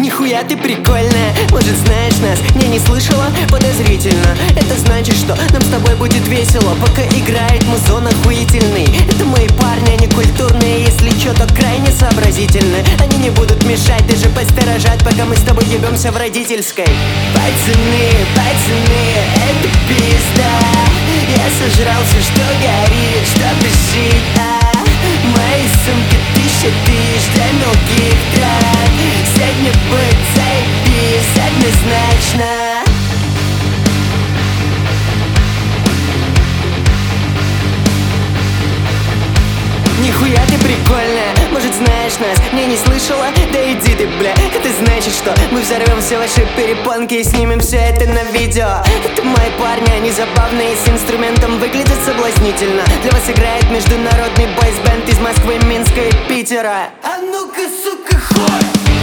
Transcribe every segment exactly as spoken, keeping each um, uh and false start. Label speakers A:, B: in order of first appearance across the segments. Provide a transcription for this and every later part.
A: Нихуя ты прикольная, может знаешь нас, не не слышала? Подозрительно. Это значит, что нам с тобой будет весело, пока играет музон охуительный. Это мои парни, они культурные, если чё, то крайне сообразительны. Они не будут мешать, даже посторожат, пока мы с тобой ебемся в родительской. Пацаны, пацаны, это пизда. Я сожрался, что горит, чтобы жить, а мои сумки тысяча тысяч для мелких трат. Сегодня будет заебись, однозначно. Нихуя ты прикольная, может знаешь нас, не не слышала? Да иди ты, бля, это значит, что мы взорвем все ваши перепонки и снимем все это на видео. Это мои парни, они забавные, с инструментом выглядят соблазнительно. Для вас играет международный бойсбенд из Москвы, Минска и Питера. А ну-ка, сука, хой!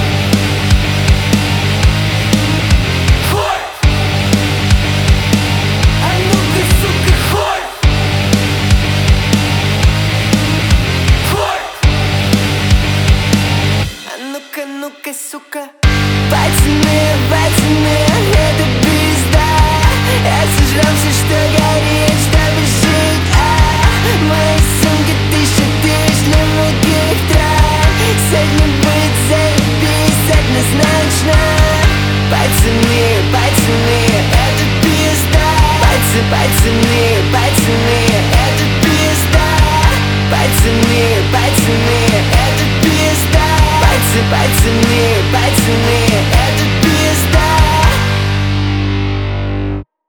A: Ну-ка, сука. Пацаны, пацаны, это пизда. Я сожрался, что горит, чтобы жить, а мои сумки тысяча тысяч для мелких трат. Сегодня будет заебись, однозначно. Пацаны, пацаны, это пизда. Пацы, пацаны, пацаны, это пизда. Пацаны, пацаны, это пизда. Пацаны, пацаны, это пизда.